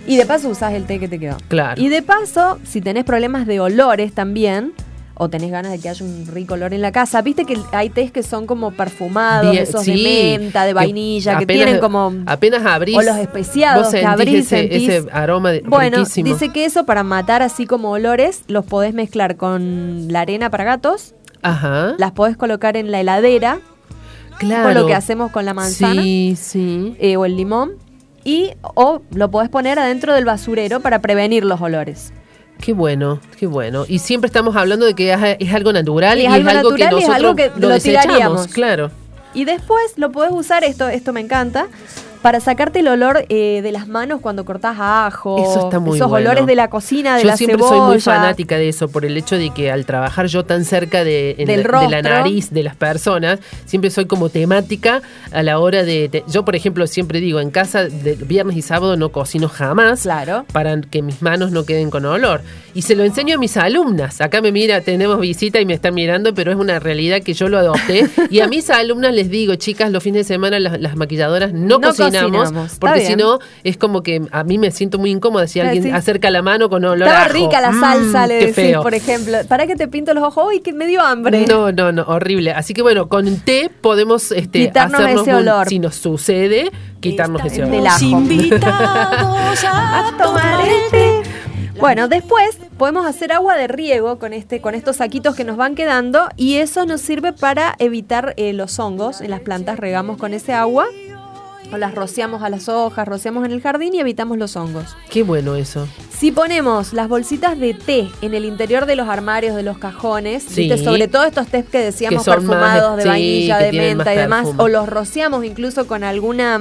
Y de paso usás el té que te quedó. Claro. Y de paso, si tenés problemas de olores también, o tenés ganas de que haya un rico olor en la casa, viste que hay tés que son como perfumados, esos de menta, de vainilla, que tienen como... Apenas abrís. O los especiados que abrís, sentís ese aroma riquísimo. Bueno, dice que eso para matar así como olores, los podés mezclar con la arena para gatos. Ajá. Las podés colocar en la heladera. Claro. Con lo que hacemos con la manzana. Sí. O el limón. O lo podés poner adentro del basurero para prevenir los olores. Qué bueno, qué bueno. Y siempre estamos hablando de que es algo natural y es es algo algo que natural y es nosotros algo que lo desechamos, tiraríamos. claro. Y después lo podés usar, esto me encanta, para sacarte el olor de las manos cuando cortás ajo. Eso está muy esos bueno. olores de la cocina, de yo la cebolla. Yo siempre soy muy fanática de eso, por el hecho de que al trabajar yo tan cerca de la nariz de las personas, siempre soy como temática a la hora de... Yo, por ejemplo, siempre digo, en casa de viernes y sábado no cocino jamás, claro, para que mis manos no queden con olor. Y se lo enseño a mis alumnas. Acá tenemos visita y me están mirando, pero es una realidad que yo lo adopté. Y a mis alumnas les digo, chicas, los fines de semana las maquilladoras no cocinamos porque si no, es como que a mí me siento muy incómoda si alguien acerca la mano con olor a ajo. Estaba rica la salsa, le decís, feo. por ejemplo. ¿Para que te pinto los ojos? ¡Uy, que me dio hambre! No, horrible. Así que bueno, con té podemos quitarnos hacernos ese olor. Si nos sucede, quitarnos ese olor. Del ajo. Invitados a tomar el té. Bueno, después podemos hacer agua de riego con estos saquitos que nos van quedando y eso nos sirve para evitar los hongos. En las plantas regamos con ese agua o las rociamos a las hojas, rociamos en el jardín y evitamos los hongos. Qué bueno eso. Si ponemos las bolsitas de té en el interior de los armarios, de los cajones, sí, ¿viste? Sobre todo estos tés que decíamos que son perfumados más, de sí, vainilla, de menta y demás, perfume. o los rociamos incluso con alguna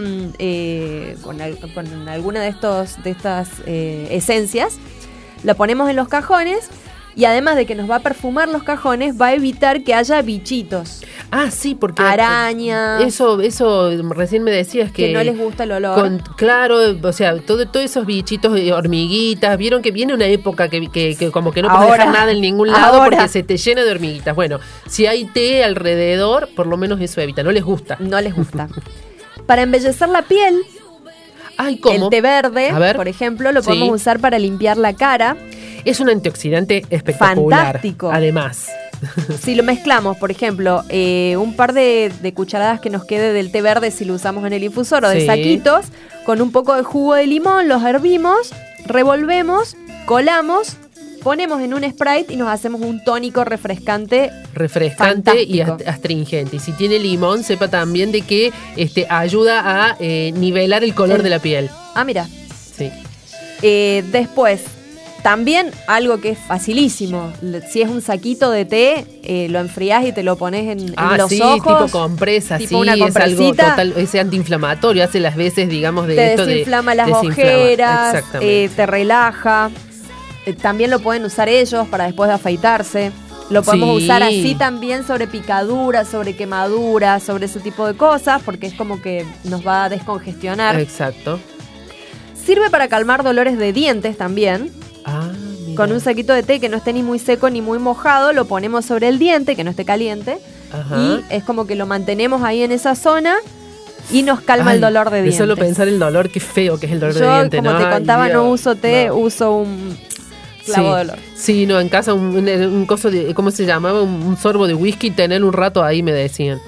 con alguna de estas esencias, la ponemos en los cajones. Y además de que nos va a perfumar los cajones, va a evitar que haya bichitos. Ah, sí, porque... arañas. Eso recién me decías que no les gusta el olor. Claro, o sea, todos esos bichitos, hormiguitas. Vieron que viene una época que como que no puedes dejar nada en ningún lado porque se te llena de hormiguitas. Bueno, si hay té alrededor, por lo menos eso evita. No les gusta. No les gusta. Para embellecer la piel, ¿cómo? El té verde, por ejemplo, lo podemos usar para limpiar la cara. Es un antioxidante espectacular. Fantástico. Además. Si lo mezclamos, por ejemplo, un par de cucharadas que nos quede del té verde si lo usamos en el infusor o de saquitos, con un poco de jugo de limón, los hervimos, revolvemos, colamos, ponemos en un Sprite y nos hacemos un tónico refrescante y astringente. Y si tiene limón, sepa también de que ayuda a nivelar el color de la piel. Ah, mira. Sí. Después, también algo que es facilísimo, si es un saquito de té, lo enfriás y te lo pones en los ojos. Tipo compresa, tipo una compresita, es algo total, es antiinflamatorio, hace las veces, digamos, de te esto de... desinflama las ojeras, te relaja. También lo pueden usar ellos para después de afeitarse. Lo podemos usar así también sobre picaduras, sobre quemaduras, sobre ese tipo de cosas, porque es como que nos va a descongestionar. Exacto. Sirve para calmar dolores de dientes también. Mira. Con un saquito de té que no esté ni muy seco ni muy mojado, lo ponemos sobre el diente, que no esté caliente. Ajá. Y es como que lo mantenemos ahí en esa zona y nos calma el dolor de dientes. Solo pensar el dolor, qué feo que es el dolor de dientes. Yo, como te contaba, no uso té, uso un clavo de olor. Sí, no, en casa un coso de, ¿cómo se llamaba? Un sorbo de whisky, tener un rato ahí, me decían.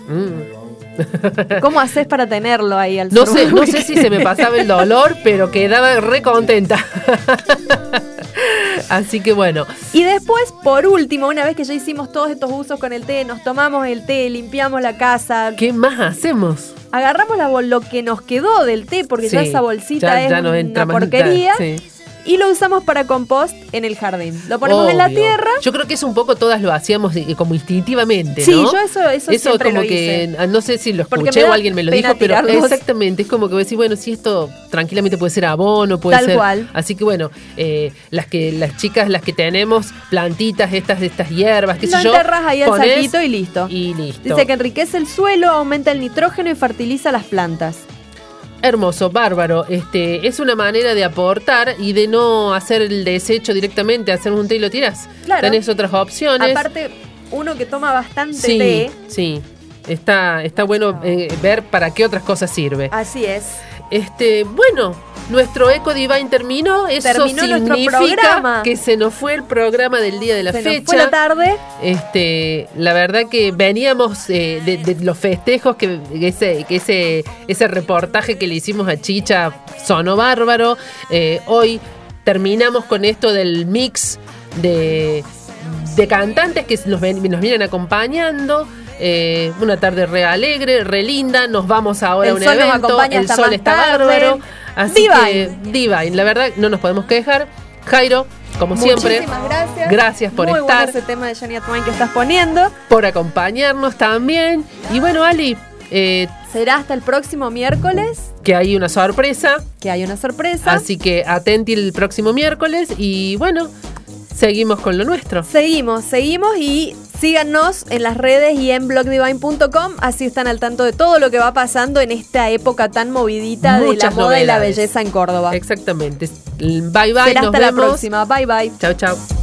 ¿Cómo haces para tenerlo ahí al No sé si se me pasaba el dolor, pero quedaba re contenta. Así que bueno. Y después, por último, una vez que ya hicimos todos estos usos con el té, nos tomamos el té, limpiamos la casa. ¿Qué más hacemos? Agarramos lo que nos quedó del té, porque ya esa bolsita ya es una porquería. Y lo usamos para compost en el jardín. Lo ponemos en la tierra. Yo creo que eso un poco todas lo hacíamos como instintivamente, ¿no? Sí, yo eso siempre como lo que hice. No sé si lo escuché o alguien me lo dijo, pero exactamente, es como que decís, bueno, si esto tranquilamente puede ser abono, puede ser. Tal cual. Así que bueno, las chicas, las que tenemos plantitas, estas hierbas, qué sé yo. Lo enterras ahí al saquito y listo. Y listo. Dice que enriquece el suelo, aumenta el nitrógeno y fertiliza las plantas. Hermoso, bárbaro. Es una manera de aportar y de no hacer el desecho directamente, hacer un té y lo tirás. Claro. Tenés otras opciones. Aparte, uno que toma bastante té. Sí, está bueno ver para qué otras cosas sirve. Así es. Bueno, nuestro Eco Divine terminó. Eso significa que se nos fue el programa del día de la fecha. Se nos fue la tarde. La verdad que veníamos de los festejos, que ese reportaje que le hicimos a Chicha sonó bárbaro. Hoy terminamos con esto del mix de cantantes que nos vienen acompañando. Una tarde re alegre, re linda. Nos vamos ahora a un evento. El sol está bárbaro. Así que Divine, la verdad no nos podemos quejar. Jairo, como siempre, muchísimas gracias. Gracias por estar. Muy bueno ese tema de Shania Twain que estás poniendo. Por acompañarnos también. Y bueno, Ali, será hasta el próximo miércoles. Que hay una sorpresa. Así que atenti el próximo miércoles. Y bueno, seguimos con lo nuestro. Seguimos y síganos en las redes y en blogdivine.com, así están al tanto de todo lo que va pasando en esta época tan movidita de la moda y la belleza en Córdoba. Exactamente. Bye bye. Será hasta la próxima. Bye bye. Chau.